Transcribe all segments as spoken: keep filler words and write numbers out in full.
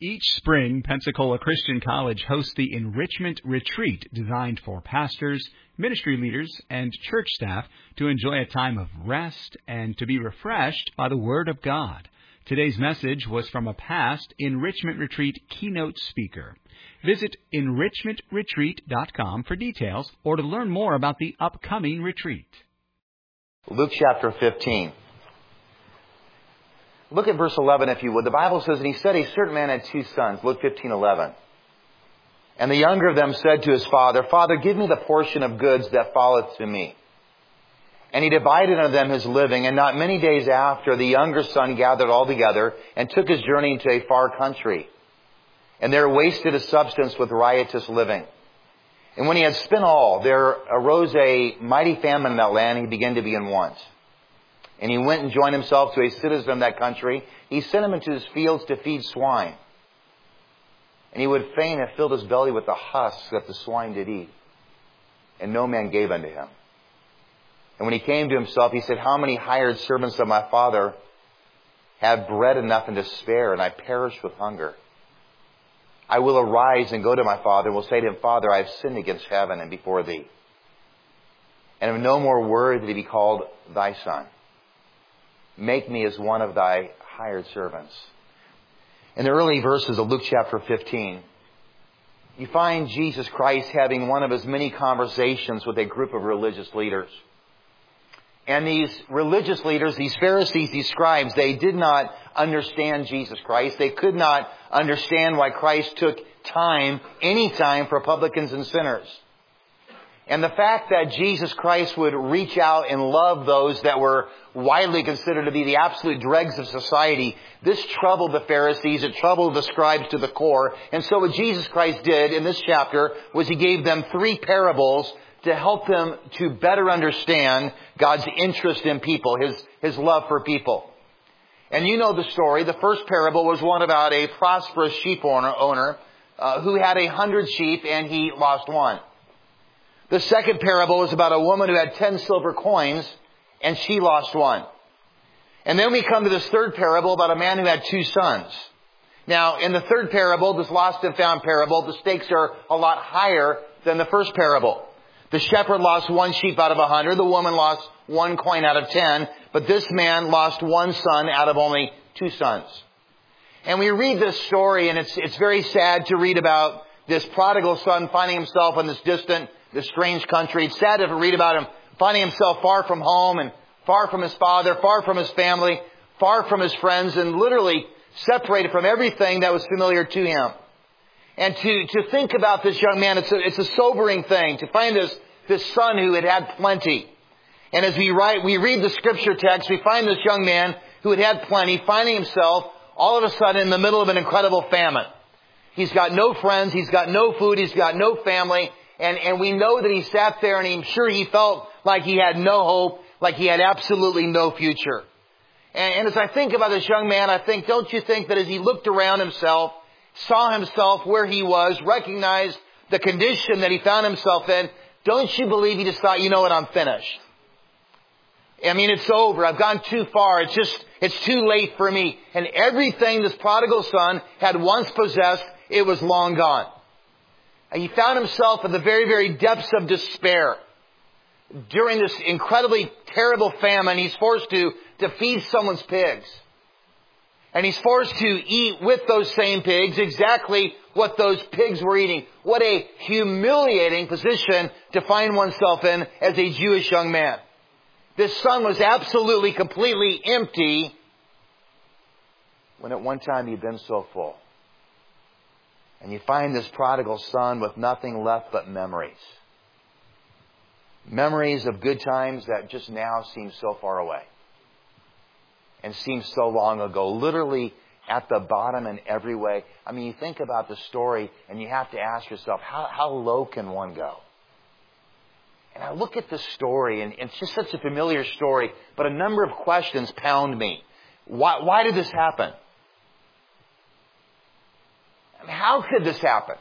Each spring, Pensacola Christian College hosts the Enrichment Retreat designed for pastors, ministry leaders, and church staff to enjoy a time of rest and to be refreshed by the Word of God. Today's message was from a past Enrichment Retreat keynote speaker. Visit enrichment retreat dot com for details or to learn more about the upcoming retreat. Luke chapter fifteen. Look at verse eleven, if you would. The Bible says, and he said, a certain man had two sons. Luke fifteen eleven. And the younger of them said to his father, Father, give me the portion of goods that falleth to me. And he divided unto them his living. And not many days after, the younger son gathered all together and took his journey into a far country. And there wasted his substance with riotous living. And when he had spent all, there arose a mighty famine in that land, and he began to be in want. And he went and joined himself to a citizen of that country. He sent him into his fields to feed swine. And he would fain have filled his belly with the husks that the swine did eat. And no man gave unto him. And when he came to himself, he said, how many hired servants of my father have bread enough and to spare, and I perish with hunger? I will arise and go to my father, and will say to him, Father, I have sinned against heaven and before thee, and am no more worthy to be called thy son. Make me as one of thy hired servants. In the early verses of Luke chapter fifteen, you find Jesus Christ having one of his many conversations with a group of religious leaders. And these religious leaders, these Pharisees, these scribes, they did not understand Jesus Christ. They could not understand why Christ took time, any time, for publicans and sinners. And the fact that Jesus Christ would reach out and love those that were widely considered to be the absolute dregs of society, this troubled the Pharisees, it troubled the scribes to the core. And so what Jesus Christ did in this chapter was he gave them three parables to help them to better understand God's interest in people, His, His love for people. And you know the story. The first parable was one about a prosperous sheep owner, owner uh, who had a hundred sheep and he lost one. The second parable was about a woman who had ten silver coins and she lost one. And then we come to this third parable about a man who had two sons. Now, in the third parable, this lost and found parable, the stakes are a lot higher than the first parable. The shepherd lost one sheep out of a hundred. The woman lost one coin out of ten. But this man lost one son out of only two sons. And we read this story, and it's it's very sad to read about this prodigal son finding himself in this distant, this strange country. It's sad to read about him finding himself far from home and far from his father, far from his family, far from his friends, and literally separated from everything that was familiar to him. And to, to think about this young man, it's a, it's a sobering thing to find this, this son who had had plenty. And as we write, we read the scripture text, we find this young man who had had plenty, finding himself all of a sudden in the middle of an incredible famine. He's got no friends, he's got no food, he's got no family, and, and we know that he sat there and I'm sure he felt like he had no hope, like he had absolutely no future. And, and as I think about this young man, I think, don't you think that as he looked around himself, saw himself where he was, recognized the condition that he found himself in, don't you believe he just thought, you know what, I'm finished. I mean, it's over. I've gone too far. It's just, it's too late for me. And everything this prodigal son had once possessed, it was long gone. And he found himself in the very, very depths of despair. During this incredibly terrible famine, he's forced to, to feed someone's pigs. And he's forced to eat with those same pigs exactly what those pigs were eating. What a humiliating position to find oneself in as a Jewish young man. This son was absolutely, completely empty when at one time he'd been so full. And you find this prodigal son with nothing left but memories. Memories of good times that just now seem so far away. And seems so long ago, literally at the bottom in every way. I mean, you think about the story and you have to ask yourself, how, how low can one go? And I look at this story, and it's just such a familiar story, but a number of questions pound me. Why, why did this happen? I mean, how could this happen?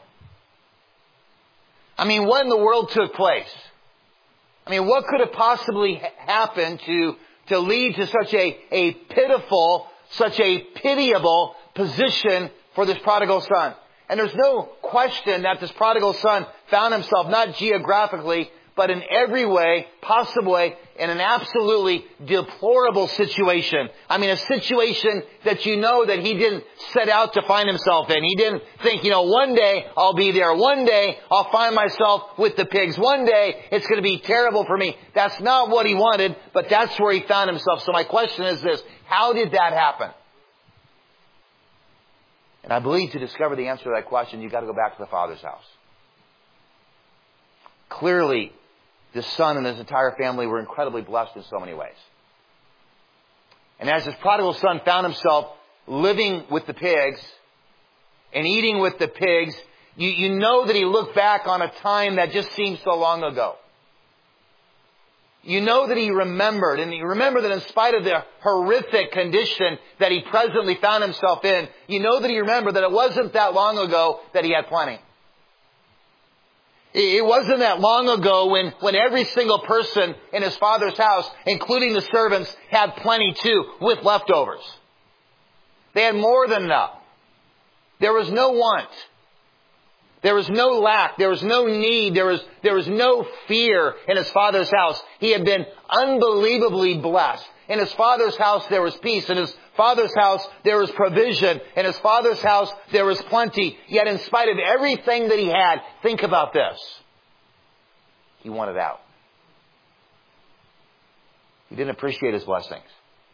I mean, what in the world took place? I mean, what could have possibly happened to to lead to such a, a pitiful, such a pitiable position for this prodigal son. And there's no question that this prodigal son found himself not geographically, but in every way, possible way, in an absolutely deplorable situation. I mean, a situation that you know that he didn't set out to find himself in. He didn't think, you know, one day I'll be there. One day I'll find myself with the pigs. One day it's going to be terrible for me. That's not what he wanted, but that's where he found himself. So my question is this: how did that happen? And I believe to discover the answer to that question, you've got to go back to the Father's house. Clearly, the son and his entire family were incredibly blessed in so many ways. And as this prodigal son found himself living with the pigs and eating with the pigs, you, you know that he looked back on a time that just seemed so long ago. You know that he remembered, and you remember that in spite of the horrific condition that he presently found himself in, you know that he remembered that it wasn't that long ago that he had plenty. It wasn't that long ago when, when every single person in his father's house, including the servants, had plenty too, with leftovers. They had more than enough. There was no want. There was no lack. There was no need. There was, there was no fear in his father's house. He had been unbelievably blessed. In his father's house, there was peace. In his father's house, there was provision. In his father's house, there was plenty. Yet in spite of everything that he had, think about this. He wanted out. He didn't appreciate his blessings.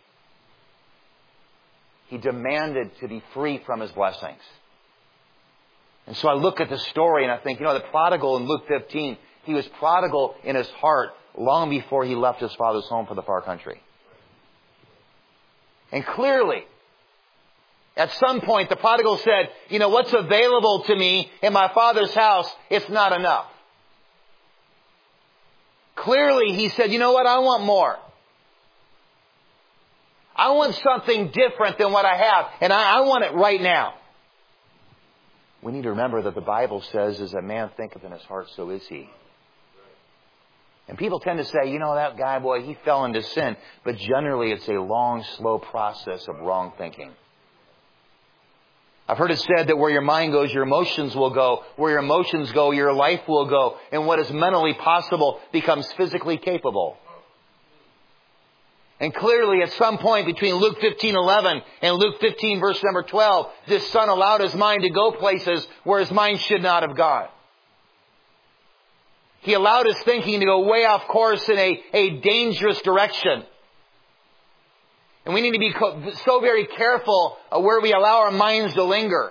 He demanded to be free from his blessings. And so I look at the story and I think, you know, the prodigal in Luke fifteen, he was prodigal in his heart long before he left his father's home for the far country. And clearly, at some point, the prodigal said, you know, what's available to me in my father's house, it's not enough. Clearly, he said, you know what, I want more. I want something different than what I have, and I, I want it right now. We need to remember that the Bible says, as a man thinketh in his heart, so is he. And people tend to say, you know, that guy, boy, he fell into sin. But generally, it's a long, slow process of wrong thinking. I've heard it said that where your mind goes, your emotions will go. Where your emotions go, your life will go. And what is mentally possible becomes physically capable. And clearly, at some point between Luke fifteen eleven and Luke fifteen verse number twelve, this son allowed his mind to go places where his mind should not have gone. He allowed his thinking to go way off course in a, a dangerous direction. And we need to be so very careful of where we allow our minds to linger.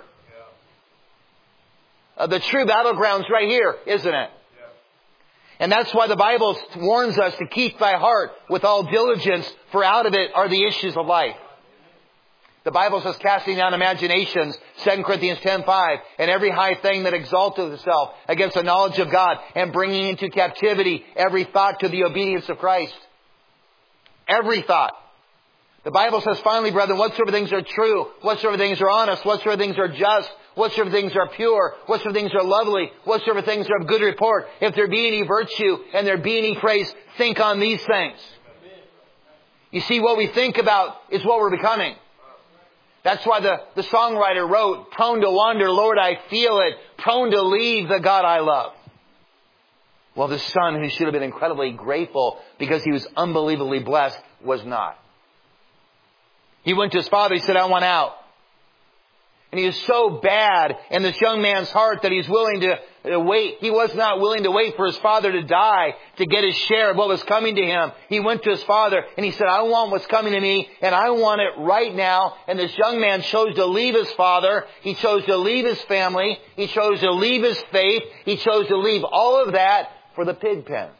Uh, the true battleground's right here, isn't it? And that's why the Bible warns us to keep thy heart with all diligence, for out of it are the issues of life. The Bible says, casting down imaginations, Second Corinthians ten five, and every high thing that exalteth itself against the knowledge of God, and bringing into captivity every thought to the obedience of Christ. Every thought. The Bible says, finally, brethren, whatsoever things are true, whatsoever things are honest, whatsoever things are just, whatsoever things are pure, whatsoever things are lovely, whatsoever things are of good report, if there be any virtue and there be any praise, think on these things. You see, what we think about is what we're becoming. That's why the, the songwriter wrote, prone to wander, Lord, I feel it, prone to leave the God I love. Well, the son who should have been incredibly grateful because he was unbelievably blessed was not. He went to his father, he said, I want out. And he was so bad in this young man's heart that he's willing to wait. He was not willing to wait for his father to die to get his share of what was coming to him. He went to his father and he said, I want what's coming to me and I want it right now. And this young man chose to leave his father. He chose to leave his family. He chose to leave his faith. He chose to leave all of that for the pig pen.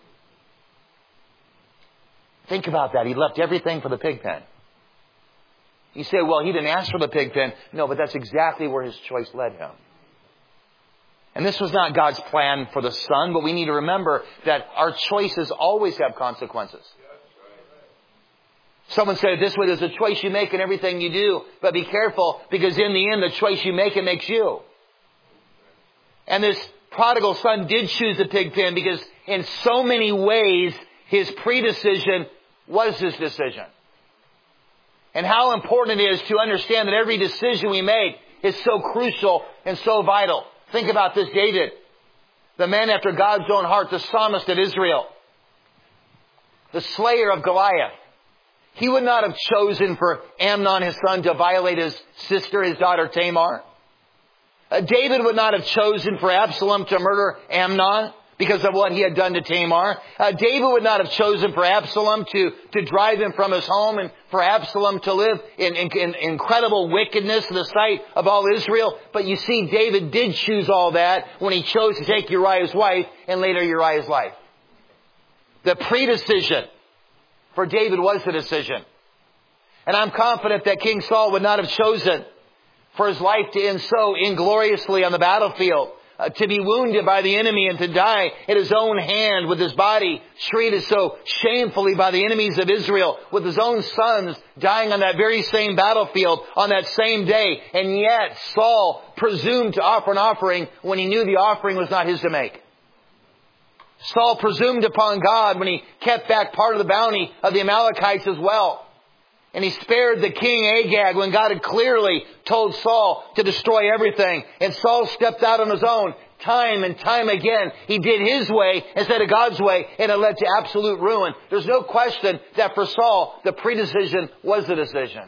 Think about that. He left everything for the pig pen. You say, well, he didn't ask for the pig pen. No, but that's exactly where his choice led him. And this was not God's plan for the son, but we need to remember that our choices always have consequences. Someone said it this way, there's a choice you make in everything you do, but be careful because in the end, the choice you make, it makes you. And this prodigal son did choose the pig pen because in so many ways, his predecision was his decision. And how important it is to understand that every decision we make is so crucial and so vital. Think about this, David, the man after God's own heart, the psalmist of Israel, the slayer of Goliath. He would not have chosen for Amnon, his son, to violate his sister, his daughter Tamar. Uh, David would not have chosen for Absalom to murder Amnon because of what he had done to Tamar. Uh, David would not have chosen for Absalom to, to drive him from his home and for Absalom to live in, in, in incredible wickedness in the sight of all Israel. But you see, David did choose all that when he chose to take Uriah's wife and later Uriah's life. The pre-decision for David was the decision. And I'm confident that King Saul would not have chosen for his life to end so ingloriously on the battlefield, uh, to be wounded by the enemy and to die at his own hand, with his body treated so shamefully by the enemies of Israel, with his own sons dying on that very same battlefield on that same day. And yet Saul presumed to offer an offering when he knew the offering was not his to make. Saul presumed upon God when he kept back part of the bounty of the Amalekites as well. And he spared the king Agag when God had clearly told Saul to destroy everything. And Saul stepped out on his own time and time again. He did his way instead of God's way, and it led to absolute ruin. There's no question that for Saul, the pre-decision was the decision.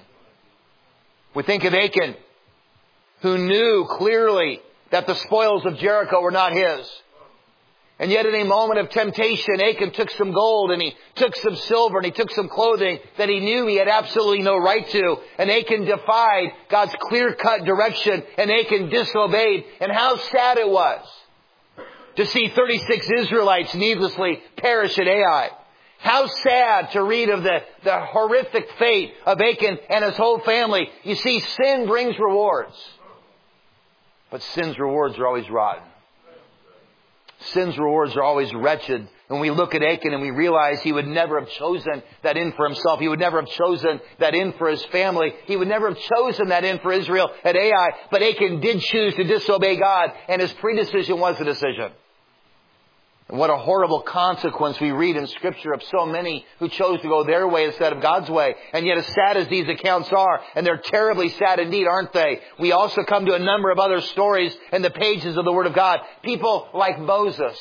We think of Achan, who knew clearly that the spoils of Jericho were not his. And yet in a moment of temptation, Achan took some gold and he took some silver and he took some clothing that he knew he had absolutely no right to. And Achan defied God's clear-cut direction, and Achan disobeyed. And how sad it was to see thirty-six Israelites needlessly perish at Ai. How sad to read of the, the horrific fate of Achan and his whole family. You see, sin brings rewards. But sin's rewards are always rotten. Sin's rewards are always wretched. When we look at Achan and we realize he would never have chosen that end for himself. He would never have chosen that end for his family. He would never have chosen that end for Israel at Ai. But Achan did choose to disobey God, and his predecision was the decision. And what a horrible consequence we read in Scripture of so many who chose to go their way instead of God's way. And yet as sad as these accounts are, and they're terribly sad indeed, aren't they? We also come to a number of other stories in the pages of the Word of God. People like Moses.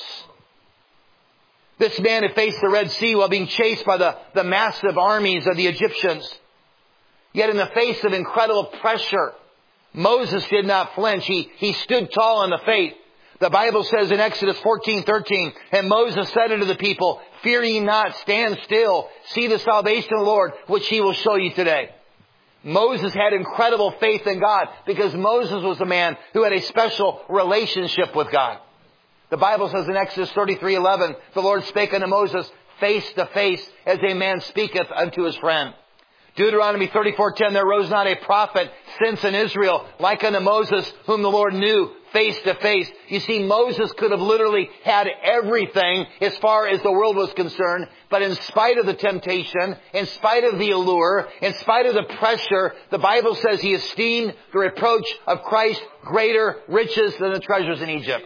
This man who faced the Red Sea while being chased by the, the massive armies of the Egyptians. Yet in the face of incredible pressure, Moses did not flinch. He, he stood tall in the faith. The Bible says in Exodus fourteen thirteen, and Moses said unto the people, fear ye not, stand still, see the salvation of the Lord, which he will show you today. Moses had incredible faith in God because Moses was a man who had a special relationship with God. The Bible says in Exodus thirty-three eleven, the Lord spake unto Moses face to face as a man speaketh unto his friend. Deuteronomy thirty-four ten, there rose not a prophet since in Israel like unto Moses, whom the Lord knew face to face. You see, Moses could have literally had everything as far as the world was concerned. But in spite of the temptation, in spite of the allure, in spite of the pressure, the Bible says he esteemed the reproach of Christ greater riches than the treasures in Egypt.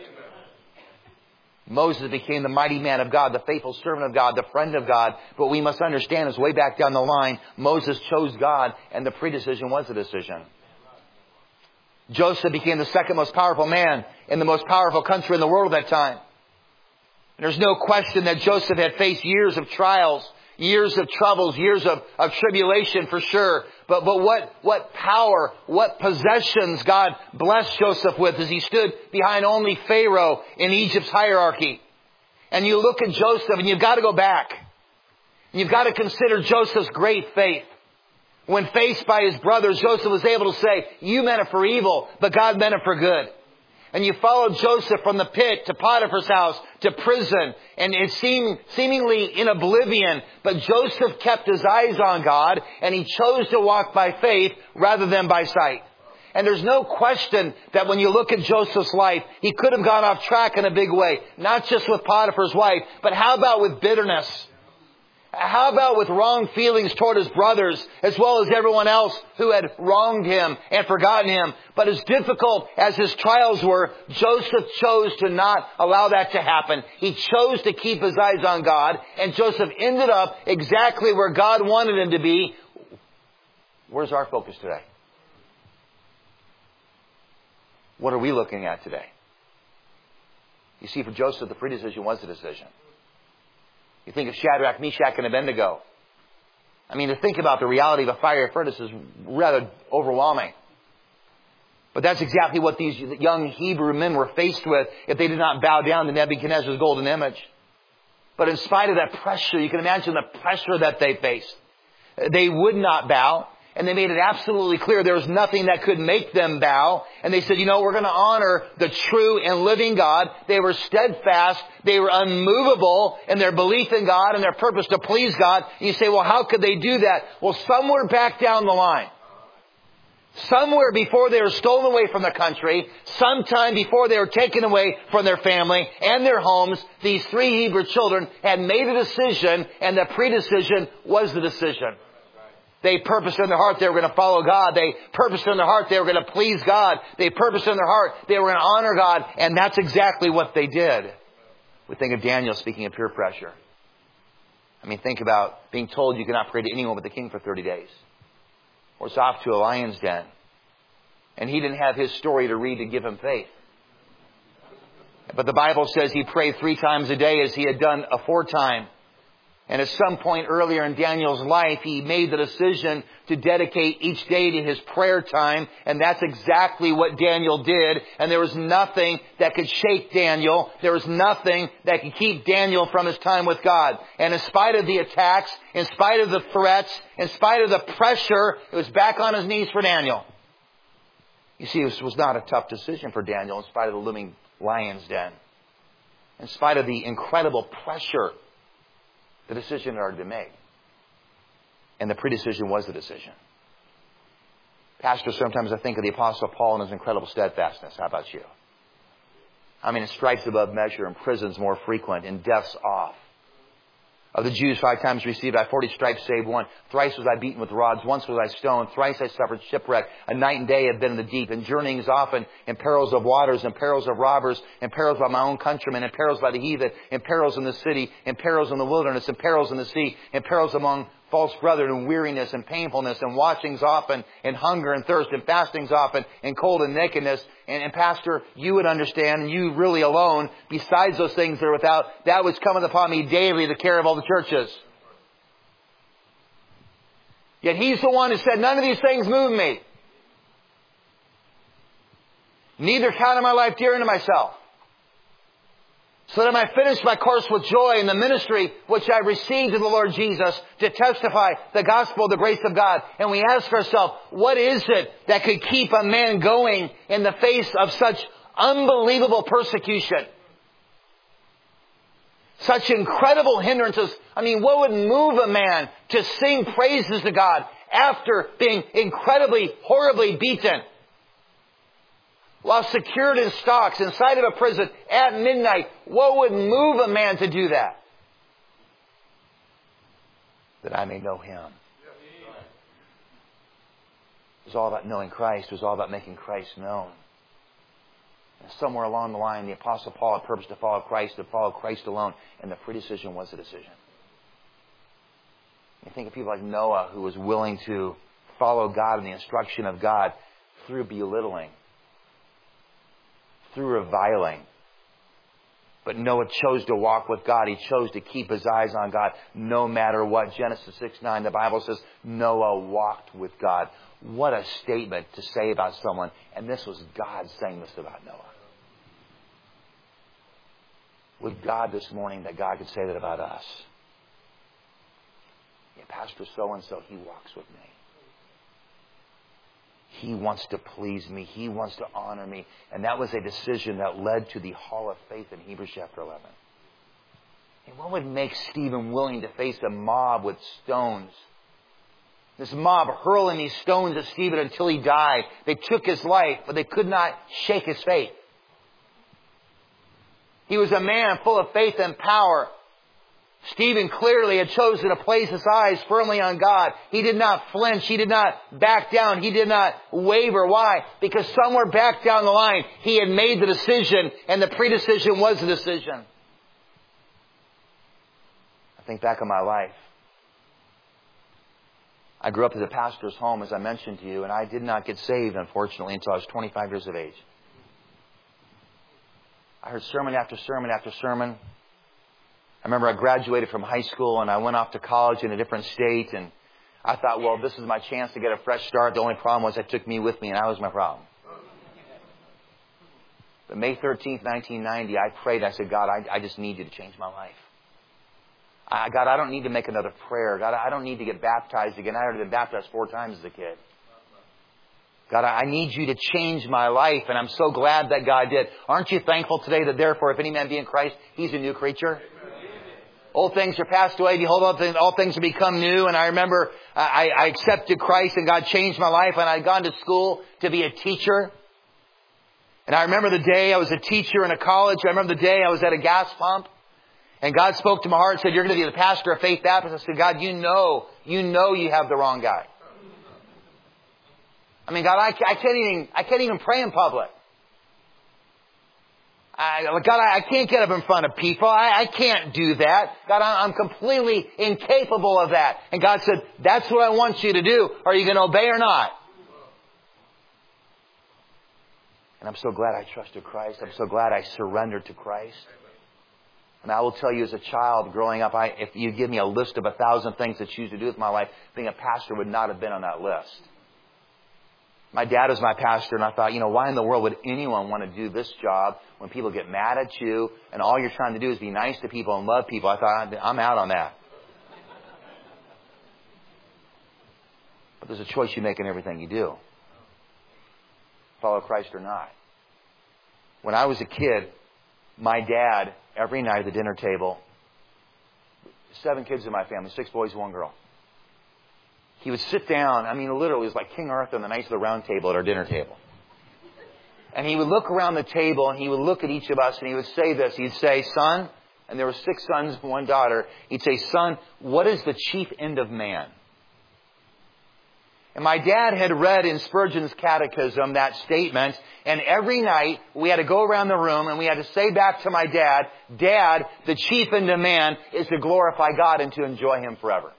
Moses became the mighty man of God, the faithful servant of God, the friend of God. But we must understand is way back down the line, Moses chose God, and the predecision was the decision. Joseph became the second most powerful man in the most powerful country in the world at that time. And there's no question that Joseph had faced years of trials, years of troubles, years of, of tribulation for sure. But, but what, what power, what possessions God blessed Joseph with as he stood behind only Pharaoh in Egypt's hierarchy. And you look at Joseph and you've got to go back. You've got to consider Joseph's great faith. When faced by his brothers, Joseph was able to say, you meant it for evil, but God meant it for good. And you followed Joseph from the pit to Potiphar's house to prison. And it seemed seemingly in oblivion. But Joseph kept his eyes on God, and he chose to walk by faith rather than by sight. And there's no question that when you look at Joseph's life, he could have gone off track in a big way. Not just with Potiphar's wife, but how about with bitterness? How about with wrong feelings toward his brothers, as well as everyone else who had wronged him and forgotten him? But as difficult as his trials were, Joseph chose to not allow that to happen. He chose to keep his eyes on God, and Joseph ended up exactly where God wanted him to be. Where's our focus today? What are we looking at today? You see, for Joseph, the predecision was the decision. You think of Shadrach, Meshach, and Abednego. I mean, to think about the reality of a fiery furnace is rather overwhelming. But that's exactly what these young Hebrew men were faced with if they did not bow down to Nebuchadnezzar's golden image. But in spite of that pressure, you can imagine the pressure that they faced. They would not bow. And they made it absolutely clear there was nothing that could make them bow. And they said, you know, we're going to honor the true and living God. They were steadfast. They were unmovable in their belief in God and their purpose to please God. And you say, well, how could they do that? Well, somewhere back down the line, somewhere before they were stolen away from the country, sometime before they were taken away from their family and their homes, these three Hebrew children had made a decision, and the predecision was the decision. They purposed in their heart they were going to follow God. They purposed in their heart they were going to please God. They purposed in their heart they were going to honor God. And that's exactly what they did. We think of Daniel speaking of peer pressure. I mean, think about being told you cannot pray to anyone but the king for thirty days. Or it's off to a lion's den. And he didn't have his story to read to give him faith. But the Bible says he prayed three times a day as he had done aforetime. And at some point earlier in Daniel's life, he made the decision to dedicate each day to his prayer time. And that's exactly what Daniel did. And there was nothing that could shake Daniel. There was nothing that could keep Daniel from his time with God. And in spite of the attacks, in spite of the threats, in spite of the pressure, it was back on his knees for Daniel. You see, this was not a tough decision for Daniel in spite of the looming lion's den. In spite of the incredible pressure, the decision had already been made. And the predecision was the decision. Pastor, sometimes I think of the Apostle Paul and his incredible steadfastness. How about you? I mean, in stripes above measure, in prisons more frequent, in deaths off. Of the Jews, five times received I forty stripes save one. Thrice was I beaten with rods. Once was I stoned. Thrice I suffered shipwreck. A night and day have been in the deep. And journeyings often in perils of waters, in perils of robbers, in perils by my own countrymen, in perils by the heathen, in perils in the city, in perils in the wilderness, in perils in the sea, in perils among false brethren, and weariness and painfulness, and watchings often, and hunger and thirst, and fastings often, and cold and nakedness. And, and Pastor, you would understand, and you really alone, besides those things that are without, that which cometh upon me daily, the care of all the churches. Yet he's the one who said, none of these things move me. Neither count I my life dear unto myself, so that I might finish my course with joy in the ministry which I received of the Lord Jesus to testify the gospel of the grace of God. And we ask ourselves, what is it that could keep a man going in the face of such unbelievable persecution? Such incredible hindrances. I mean, what would move a man to sing praises to God after being incredibly, horribly beaten? While secured in stocks inside of a prison at midnight, what would move a man to do that? That I may know Him. It was all about knowing Christ. It was all about making Christ known. And somewhere along the line, the Apostle Paul had purposed to follow Christ, to follow Christ alone, and the predecision was the decision. You think of people like Noah, who was willing to follow God and the instruction of God through belittling, through reviling. But Noah chose to walk with God. He chose to keep his eyes on God no matter what. Genesis six nine, the Bible says, Noah walked with God. What a statement to say about someone. And this was God saying this about Noah. With God this morning, that God could say that about us. Yeah, Pastor so-and-so, he walks with me. He wants to please me. He wants to honor me. And that was a decision that led to the hall of faith in Hebrews chapter eleven. And what would make Stephen willing to face a mob with stones? This mob hurling these stones at Stephen until he died. They took his life, but they could not shake his faith. He was a man full of faith and power. Stephen clearly had chosen to place his eyes firmly on God. He did not flinch. He did not back down. He did not waver. Why? Because somewhere back down the line, he had made the decision, and the predecision was the decision. I think back on my life. I grew up as a pastor's home, as I mentioned to you, and I did not get saved, unfortunately, until I was twenty-five years of age. I heard sermon after sermon after sermon. I remember I graduated from high school and I went off to college in a different state, and I thought, well, this is my chance to get a fresh start. The only problem was I took me with me, and that was my problem. But May thirteenth, nineteen ninety, I prayed. I said, God, I, I just need you to change my life. I, God, I don't need to make another prayer. God, I don't need to get baptized again. I already been baptized four times as a kid. God, I need you to change my life, and I'm so glad that God did. Aren't you thankful today that therefore, if any man be in Christ, he's a new creature? Old things are passed away. Behold, all things have become new. And I remember I, I accepted Christ and God changed my life. And I'd gone to school to be a teacher. And I remember the day I was a teacher in a college. I remember the day I was at a gas pump. And God spoke to my heart and said, you're going to be the pastor of Faith Baptist. I said, God, you know, you know you have the wrong guy. I mean, God, I, I can't even, I can't even pray in public. I, God, I, I can't get up in front of people. I, I can't do that. God, I, I'm completely incapable of that. And God said, that's what I want you to do. Are you going to obey or not? And I'm so glad I trusted Christ. I'm so glad I surrendered to Christ. And I will tell you, as a child growing up, I, if you give me a list of a thousand things to choose to do with my life, being a pastor would not have been on that list. My dad was my pastor, and I thought, you know, why in the world would anyone want to do this job when people get mad at you and all you're trying to do is be nice to people and love people? I thought, I'm out on that. But there's a choice you make in everything you do. Follow Christ or not. When I was a kid, my dad, every night at the dinner table, seven kids in my family, six boys, one girl. He would sit down, I mean, literally, it was like King Arthur and the Knights of the Round Table at our dinner table. And he would look around the table and he would look at each of us and he would say this. He'd say, son, and there were six sons and one daughter. He'd say, son, what is the chief end of man? And my dad had read in Spurgeon's Catechism that statement, and every night we had to go around the room and we had to say back to my dad, Dad, the chief end of man is to glorify God and to enjoy Him forever.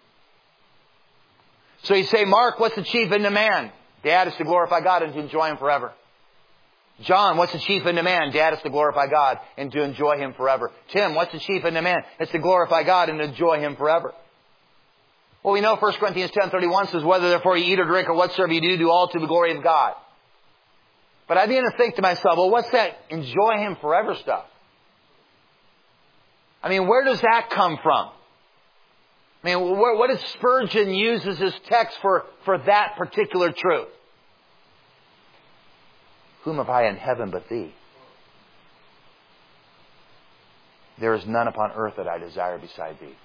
So he'd say, Mark, what's the chief end of man? Dad, is to glorify God and to enjoy Him forever. John, what's the chief end of man? Dad, is to glorify God and to enjoy Him forever. Tim, what's the chief end of man? It's to glorify God and to enjoy Him forever. Well, we know First Corinthians ten thirty-one says, whether therefore you eat or drink or whatsoever you do, do all to the glory of God. But I began to think to myself, well, what's that enjoy Him forever stuff? I mean, where does that come from? I mean, what does Spurgeon use as his text for, for that particular truth? Whom have I in heaven but Thee? There is none upon earth that I desire beside Thee.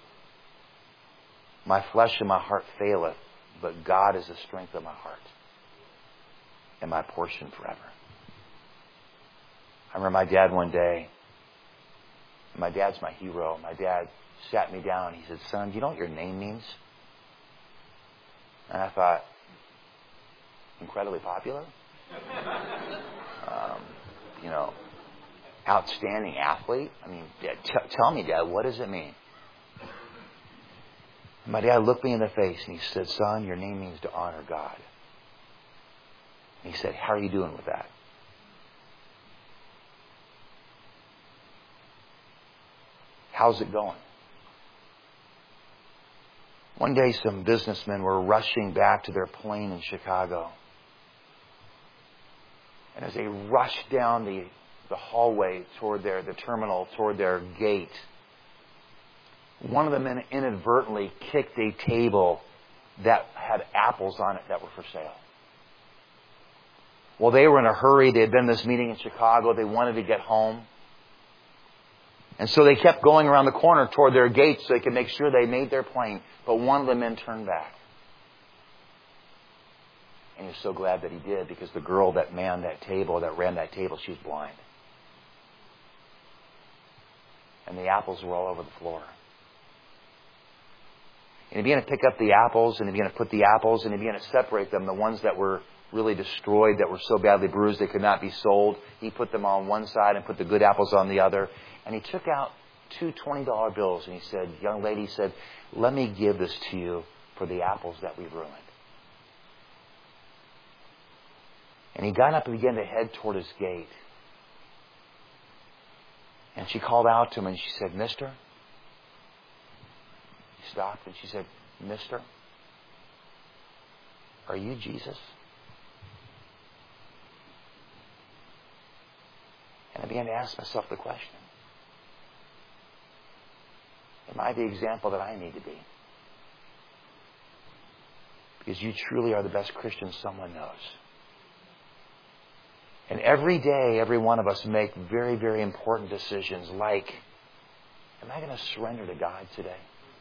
My flesh and my heart faileth, but God is the strength of my heart and my portion forever. I remember my dad one day. My dad's my hero. My dad sat me down. He said, son, do you know what your name means? And I thought, incredibly popular? um, you know, outstanding athlete? I mean, Dad, t- tell me, Dad, what does it mean? My dad looked me in the face and he said, son, your name means to honor God. And he said, how are you doing with that? How's it going? One day some businessmen were rushing back to their plane in Chicago. And as they rushed down the, the hallway toward their, the terminal, toward their gate, one of them inadvertently kicked a table that had apples on it that were for sale. Well, they were in a hurry. They had been to this meeting in Chicago. They wanted to get home. And so they kept going around the corner toward their gate so they could make sure they made their plane. But one of the men turned back. And he was so glad that he did, because the girl that manned that table, that ran that table, she was blind. And the apples were all over the floor. And he began to pick up the apples, and he began to put the apples, and he began to separate them, the ones that were really destroyed, that were so badly bruised they could not be sold. He put them on one side and put the good apples on the other. And he took out two twenty dollar bills, and he said, young lady, he said, let me give this to you for the apples that we've ruined. And he got up and began to head toward his gate. And she called out to him and she said, Mister? He stopped and she said, Mister? Are you Jesus? And I began to ask myself the question. Am I the example that I need to be? Because you truly are the best Christian someone knows. And every day, every one of us make very, very important decisions like, am I going to surrender to God today?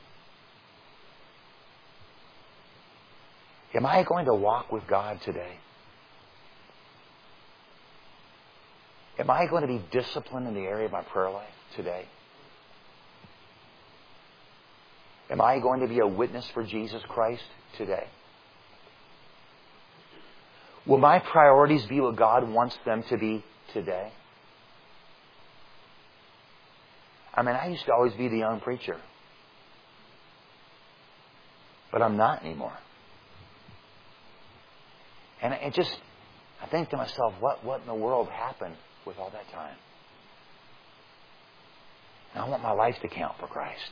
Am I going to walk with God today? Am I going to be disciplined in the area of my prayer life today? Am I going to be a witness for Jesus Christ today? Will my priorities be what God wants them to be today? I mean, I used to always be the young preacher. But I'm not anymore. And it just, I think to myself, what, what in the world happened with all that time? And I want my life to count for Christ.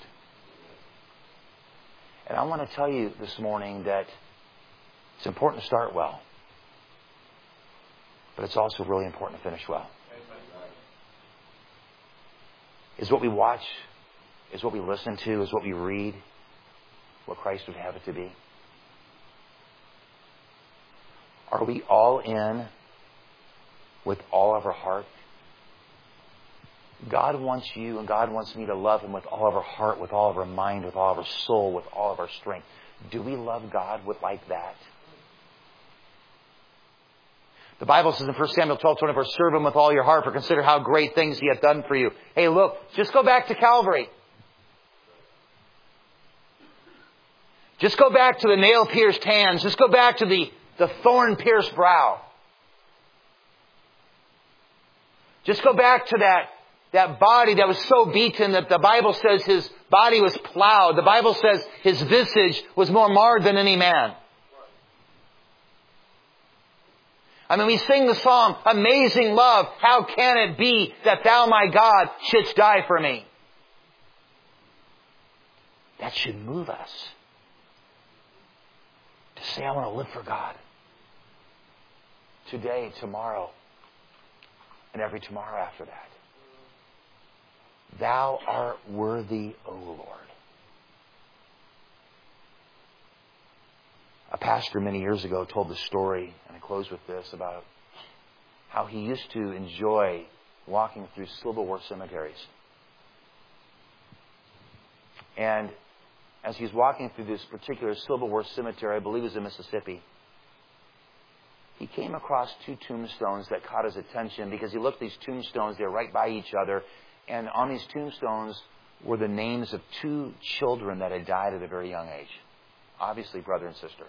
And I want to tell you this morning that it's important to start well. But it's also really important to finish well. Is what we watch, is what we listen to, is what we read, what Christ would have it to be? Are we all in with all of our heart? God wants you and God wants me to love Him with all of our heart, with all of our mind, with all of our soul, with all of our strength. Do we love God with like that? The Bible says in First Samuel twelve twenty-four, serve Him with all your heart, for consider how great things He hath done for you. Hey, look, just go back to Calvary. Just go back to the nail-pierced hands. Just go back to the, the thorn-pierced brow. Just go back to that, that body that was so beaten that the Bible says His body was plowed. The Bible says His visage was more marred than any man. I mean, we sing the song, Amazing Love, how can it be that Thou, my God, shouldst die for me? That should move us to say, I want to live for God. Today, tomorrow, and every tomorrow after that. Thou art worthy, O Lord. A pastor many years ago told the story, and I close with this, about how he used to enjoy walking through Civil War cemeteries. And as he was walking through this particular Civil War cemetery, I believe it was in Mississippi, he came across two tombstones that caught his attention because he looked at these tombstones, they were right by each other, and on these tombstones were the names of two children that had died at a very young age. Obviously, brother and sister.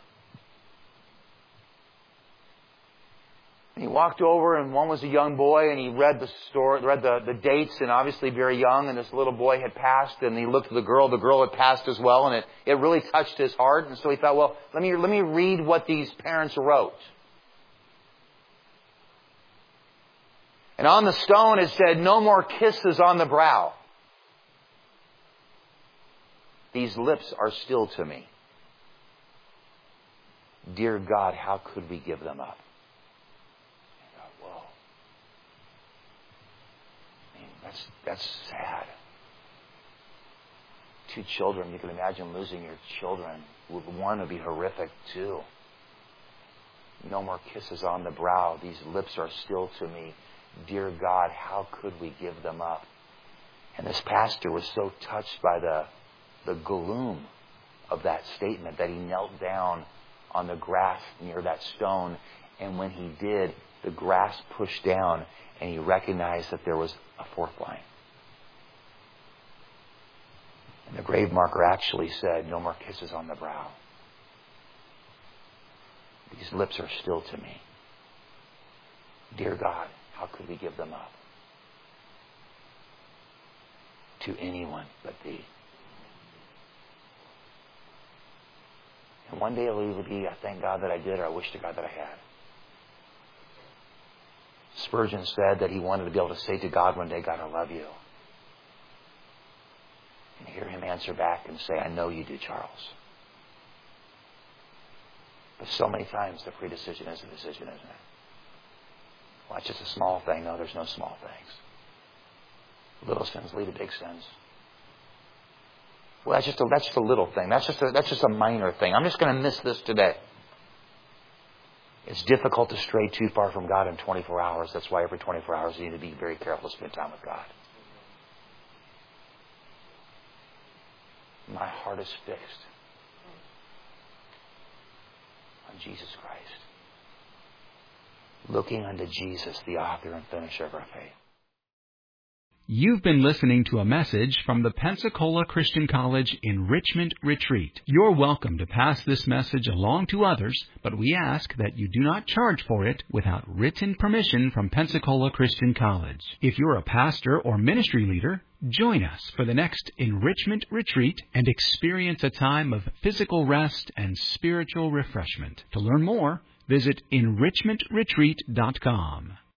And he walked over, and one was a young boy, and he read the story, read the, the dates, and obviously very young, and this little boy had passed, and he looked at the girl, the girl had passed as well, and it, it really touched his heart, and so he thought, well, let me, let me read what these parents wrote. And on the stone it said, no more kisses on the brow. These lips are still to me. Dear God, how could we give them up? I thought, whoa. I mean, that's, that's sad. Two children, you can imagine losing your children. One would be horrific too. No more kisses on the brow. These lips are still to me. Dear God, how could we give them up? And this pastor was so touched by the, the gloom of that statement that he knelt down on the grass near that stone. And when he did, the grass pushed down and he recognized that there was a fourth line. And the grave marker actually said, no more kisses on the brow. These lips are still to me. Dear God, how could we give them up? To anyone but Thee. And one day it'll either be, I thank God that I did, or I wish to God that I had. Spurgeon said that he wanted to be able to say to God one day, God, I love you. answer back and say, I know you do, Charles. But so many times the free decision is a decision, isn't it? Well, it's just a small thing. No, there's no small things. Little sins lead to big sins. Well, that's just a, that's just a little thing. That's just a, that's just a minor thing. I'm just going to miss this today. It's difficult to stray too far from God in twenty-four hours. That's why every twenty-four hours you need to be very careful to spend time with God. My heart is fixed on Jesus Christ. Looking unto Jesus, the author and finisher of our faith. You've been listening to a message from the Pensacola Christian College Enrichment Retreat. You're welcome to pass this message along to others, but we ask that you do not charge for it without written permission from Pensacola Christian College. If you're a pastor or ministry leader, join us for the next Enrichment Retreat and experience a time of physical rest and spiritual refreshment. To learn more, visit enrichment retreat dot com.